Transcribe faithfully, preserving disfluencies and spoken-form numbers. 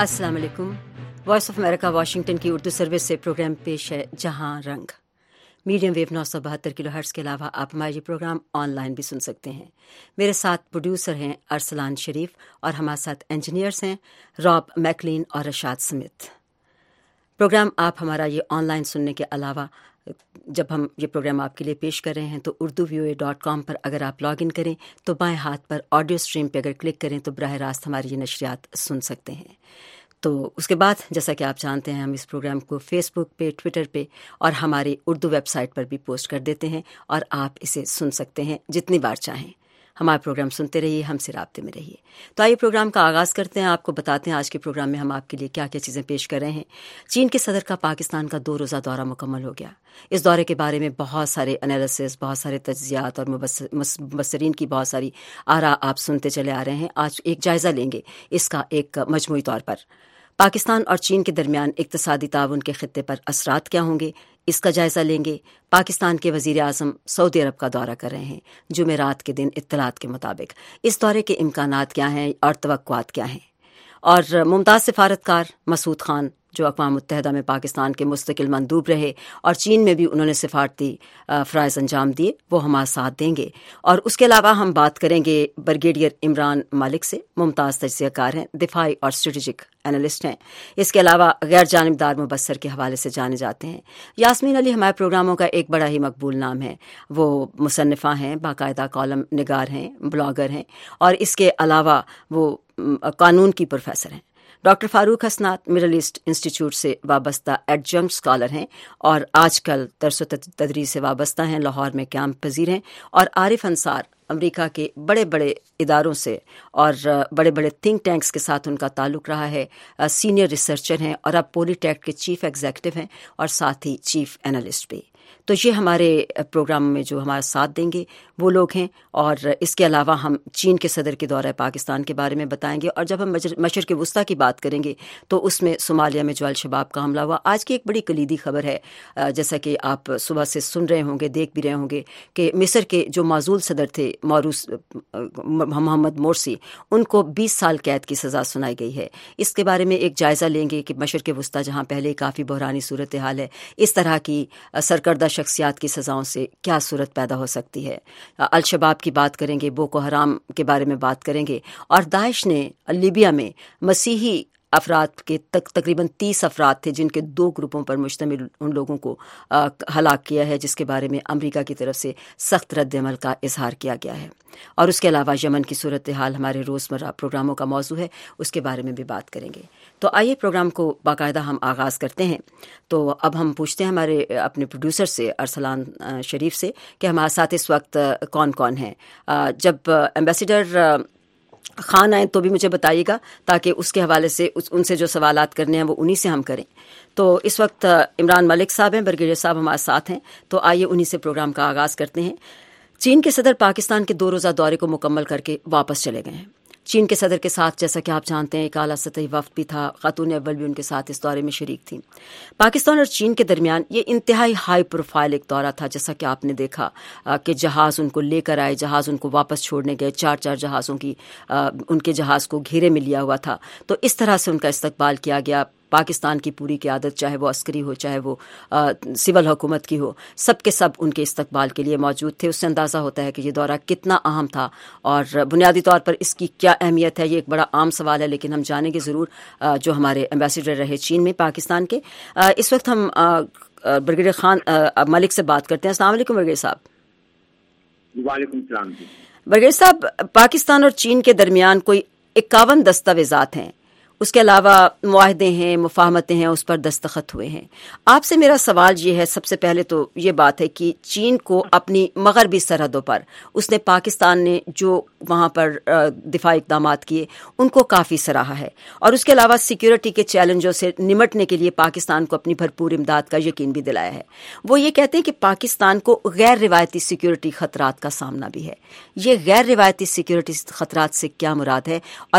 السلام علیکم۔ Voice of America Washington کی اردو سروس سے پروگرام پیش ہے جہاں رنگ۔ میڈیم ویو نو سو بہتر کلو ہرٹز کے علاوہ آپ ہمارا یہ پروگرام آن لائن بھی سن سکتے ہیں۔ میرے ساتھ پروڈیوسر ہیں ارسلان شریف اور ہمارے ساتھ انجینئرز ہیں راب میکلین اور رشاد سمتھ۔ پروگرام آپ ہمارا یہ آن لائن سننے کے علاوہ جب ہم یہ پروگرام آپ کے لیے پیش کر رہے ہیں تو اردو وی او اے ڈاٹ کام پر اگر آپ لاگ ان کریں تو بائیں ہاتھ پر آڈیو اسٹریم پہ اگر کلک کریں تو براہ راست ہماری یہ نشریات سن سکتے ہیں۔ تو اس کے بعد جیسا کہ آپ جانتے ہیں ہم اس پروگرام کو فیس بک پہ، ٹویٹر پہ اور ہماری اردو ویب سائٹ پر بھی پوسٹ کر دیتے ہیں اور آپ اسے سن سکتے ہیں جتنی بار چاہیں۔ ہمارا پروگرام سنتے رہیے، ہم سے رابطے میں رہیے۔ تو آئیے پروگرام کا آغاز کرتے ہیں۔ آپ کو بتاتے ہیں آج کے پروگرام میں ہم آپ کے لیے کیا کیا چیزیں پیش کر رہے ہیں۔ چین کے صدر کا پاکستان کا دو روزہ دورہ مکمل ہو گیا۔ اس دورے کے بارے میں بہت سارے انالیسس، بہت سارے تجزیات اور مبصرین کی بہت ساری آراء آپ سنتے چلے آ رہے ہیں۔ آج ایک جائزہ لیں گے اس کا ایک مجموعی طور پر۔ پاکستان اور چین کے درمیان اقتصادی تعاون کے خطے پر اثرات کیا ہوں گے، اس کا جائزہ لیں گے۔ پاکستان کے وزیر اعظم سعودی عرب کا دورہ کر رہے ہیں جمعرات کے دن اطلاعات کے مطابق۔ اس دورے کے امکانات کیا ہیں اور توقعات کیا ہیں؟ اور ممتاز سفارتکار مسعود خان جو اقوام متحدہ میں پاکستان کے مستقل مندوب رہے اور چین میں بھی انہوں نے سفارتی فرائض انجام دیے، وہ ہمارا ساتھ دیں گے۔ اور اس کے علاوہ ہم بات کریں گے بریگیڈیئر عمران مالک سے، ممتاز تجزیہ کار ہیں، دفاعی اور اسٹریٹجک انالسٹ ہیں۔ اس کے علاوہ غیر جانبدار مبصر کے حوالے سے جانے جاتے ہیں۔ یاسمین علی ہمارے پروگراموں کا ایک بڑا ہی مقبول نام ہے، وہ مصنفہ ہیں، باقاعدہ کالم نگار ہیں، بلاگر ہیں اور اس کے علاوہ وہ قانون کی پروفیسر ہیں۔ ڈاکٹر فاروق حسنات مڈل ایسٹ انسٹیٹیوٹ سے وابستہ ایڈجنکٹ اسکالر ہیں اور آج کل درس و تدریس سے وابستہ ہیں، لاہور میں قیام پذیر ہیں۔ اور عارف انصار امریکہ کے بڑے بڑے اداروں سے اور بڑے بڑے تھنک ٹینکس کے ساتھ ان کا تعلق رہا ہے، سینئر ریسرچر ہیں اور اب پولی ٹیک کے چیف ایگزیکٹو ہیں اور ساتھ ہی چیف انالسٹ بھی۔ تو یہ ہمارے پروگرام میں جو ہمارا ساتھ دیں گے وہ لوگ ہیں۔ اور اس کے علاوہ ہم چین کے صدر کے دورہ پاکستان کے بارے میں بتائیں گے، اور جب ہم مشرق وسطیٰ کی بات کریں گے تو اس میں صومالیہ میں جو الشباب کا حملہ ہوا، آج کی ایک بڑی کلیدی خبر ہے، جیسا کہ آپ صبح سے سن رہے ہوں گے، دیکھ بھی رہے ہوں گے کہ مصر کے جو معزول صدر تھے موروث محمد مرسی، ان کو بیس سال قید کی سزا سنائی گئی ہے۔ اس کے بارے میں ایک جائزہ لیں گے کہ مشرق وسطیٰ جہاں پہلے کافی بحرانی صورتحال ہے، اس طرح کی سرکردہ شخصیات کی سزاؤں سے کیا صورت پیدا ہو سکتی ہے۔ الشباب کی بات کریں گے، بوکو حرام کے بارے میں بات کریں گے، اور داعش نے لیبیا میں مسیحی افراد کے تک تقریباً تیس افراد تھے جن کے دو گروپوں پر مشتمل ان لوگوں کو ہلاک کیا ہے، جس کے بارے میں امریکہ کی طرف سے سخت رد عمل کا اظہار کیا گیا ہے۔ اور اس کے علاوہ یمن کی صورتحال ہمارے روزمرہ پروگراموں کا موضوع ہے، اس کے بارے میں بھی بات کریں گے۔ تو آئیے پروگرام کو باقاعدہ ہم آغاز کرتے ہیں۔ تو اب ہم پوچھتے ہیں ہمارے اپنے پروڈیوسر سے، ارسلان شریف سے، کہ ہمارے ساتھ اس وقت کون کون ہیں۔ جب ایمبیسیڈر خان آئیں تو بھی مجھے بتائیے گا تاکہ اس کے حوالے سے ان سے جو سوالات کرنے ہیں وہ انہی سے ہم کریں۔ تو اس وقت عمران ملک صاحب ہیں، بریگیڈیئر صاحب ہمارے ساتھ ہیں، تو آئیے انہی سے پروگرام کا آغاز کرتے ہیں۔ چین کے صدر پاکستان کے دو روزہ دورے کو مکمل کر کے واپس چلے گئے ہیں۔ چین کے صدر کے ساتھ جیسا کہ آپ جانتے ہیں ایک اعلیٰ سطحی وفد بھی تھا، خاتون اول بھی ان کے ساتھ اس دورے میں شریک تھیں۔ پاکستان اور چین کے درمیان یہ انتہائی ہائی پروفائل ایک دورہ تھا، جیسا کہ آپ نے دیکھا کہ جہاز ان کو لے کر آئے، جہاز ان کو واپس چھوڑنے گئے، چار چار جہازوں کی ان کے جہاز کو گھیرے میں لیا ہوا تھا۔ تو اس طرح سے ان کا استقبال کیا گیا۔ پاکستان کی پوری قیادت، چاہے وہ عسکری ہو چاہے وہ سول حکومت کی ہو، سب کے سب ان کے استقبال کے لیے موجود تھے۔ اس سے اندازہ ہوتا ہے کہ یہ دورہ کتنا اہم تھا اور بنیادی طور پر اس کی کیا اہمیت ہے، یہ ایک بڑا عام سوال ہے، لیکن ہم جانیں گے ضرور جو ہمارے ایمبیسیڈر رہے چین میں پاکستان کے۔ اس وقت ہم بریگیڈیئر خان ملک سے بات کرتے ہیں۔ السلام علیکم بریگیڈیئر صاحب۔ وعلیکم السلام جی۔ بریگیڈیئر صاحب، پاکستان اور چین کے درمیان کوئی اکاون دستاویزات ہیں، اس کے علاوہ معاہدے ہیں، مفاہمتیں ہیں، اس پر دستخط ہوئے ہیں۔ آپ سے میرا سوال یہ ہے، سب سے پہلے تو یہ بات ہے کہ چین کو اپنی مغربی سرحدوں پر اس نے پاکستان نے جو وہاں پر دفاعی اقدامات کیے ان کو کافی سراہا ہے، اور اس کے علاوہ سیکیورٹی کے چیلنجوں سے نمٹنے کے لیے پاکستان کو اپنی بھرپور امداد کا یقین بھی دلایا ہے۔ وہ یہ کہتے ہیں کہ پاکستان کو غیر روایتی سیکیورٹی خطرات کا سامنا بھی ہے۔ یہ غیر روایتی سیکیورٹی خطرات سے کیا مراد ہے، اور